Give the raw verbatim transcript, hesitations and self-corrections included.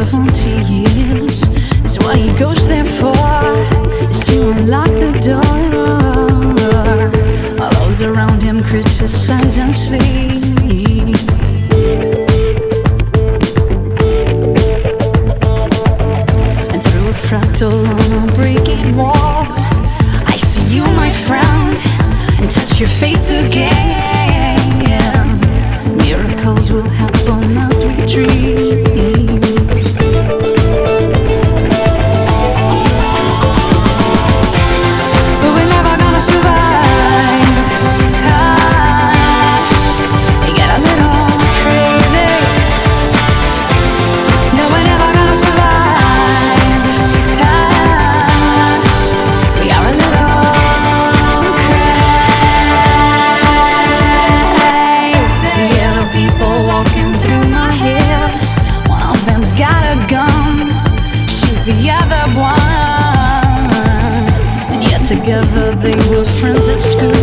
twenty years is what he goes there for, is to unlock the door while those around him criticize and sleep. And through a fractal on a breaking wall, I see you, my friend, and touch your face again. Miracles will happen as we dream. But we're never gonna survive, 'cause we get a little crazy. No, we're never gonna survive, 'cause we are a little crazy. Yellow people walking through my head. One of them's got a gun, shoot the other one. And yet together they were friends at school.